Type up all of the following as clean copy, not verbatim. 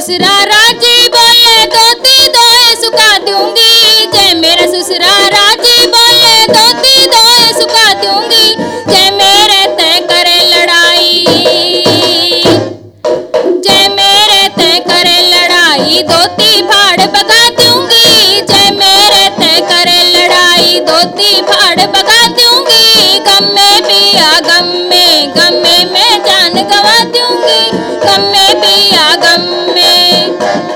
ससुरा राजी बोले धोती दोए सुखा दूंगी। जय मेरा ससुरा राजी बोले धोती दोए सुखा दूंगी। जय मेरे तय करे लड़ाई, जय मेरे तय करे लड़ाई धोती फाड़ भगा दूंगी। जय मेरे तय करे लड़ाई धोती फाड़ भगा दूंगी। गम में पिया गम में मैं जान गवा दूंगी। गम में पिया गम में।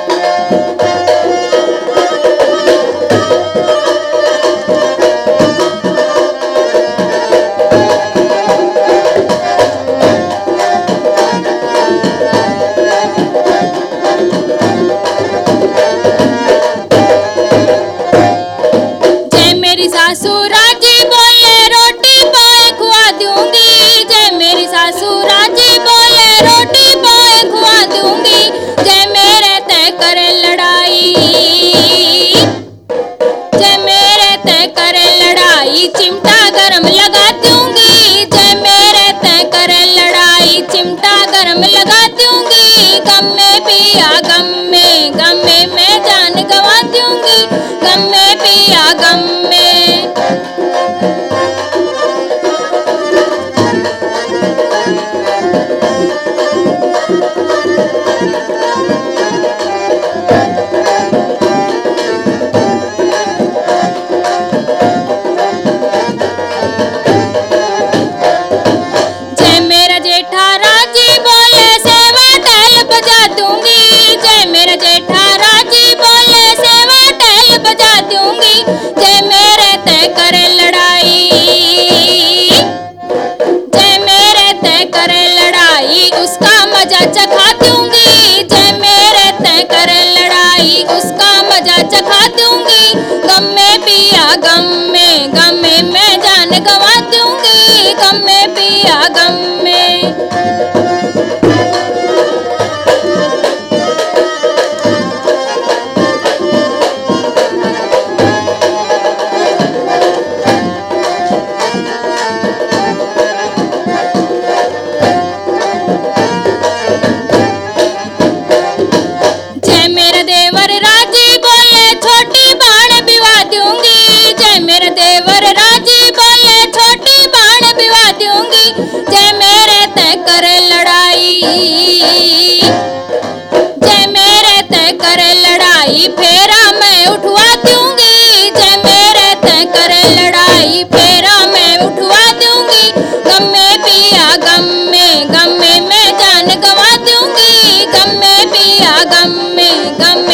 जय मेरी सासू राजी बोले रोटी पाए खुआ दूंगी। जय मेरी सासू राजी बोले रोटी पाए खुआ दूंगी। जय मेरे तय करे लड़ाई, जय मेरे तय करे लड़ाई चिमटा गरम लगा दूंगी। जय मेरे तय करे लड़ाई चिमटा गरम लगा दूंगी। गम में पिया गम में मैं जान गवा दूंगी। गम में पिया गम में। जय मेरा जेठा राजी बोले सेवा टहल बजा दूंगी। जय मेरा जेठा राजी बोले सेवा टहल बजा दूंगी। जय मेरे तय करे लड़ाई, जय मेरे तय करे लड़ाई उसका मजा चखा दूंगी। जय मेरे तय करे लड़ाई उसका मजा चखा दूंगी। गम में पिया गम में मैं जान गवा दूंगी। गम में पिया गम में। जय मेरा देवर राजी बोले छोटी बाण विवाह दूंगी। जय मेरा देवर राजी बोले छोटी बाण विवाह दूंगी। जय मेरे तय करे लड़ाई, जय मेरे तय करे लड़ाई फेरा मैं उठवा दूंगी। जय मेरे तय करे लड़ाई फेरा मैं उठवा दूंगी। गम में पिया गम में मैं जान गवा दूंगी। गम में पिया गम में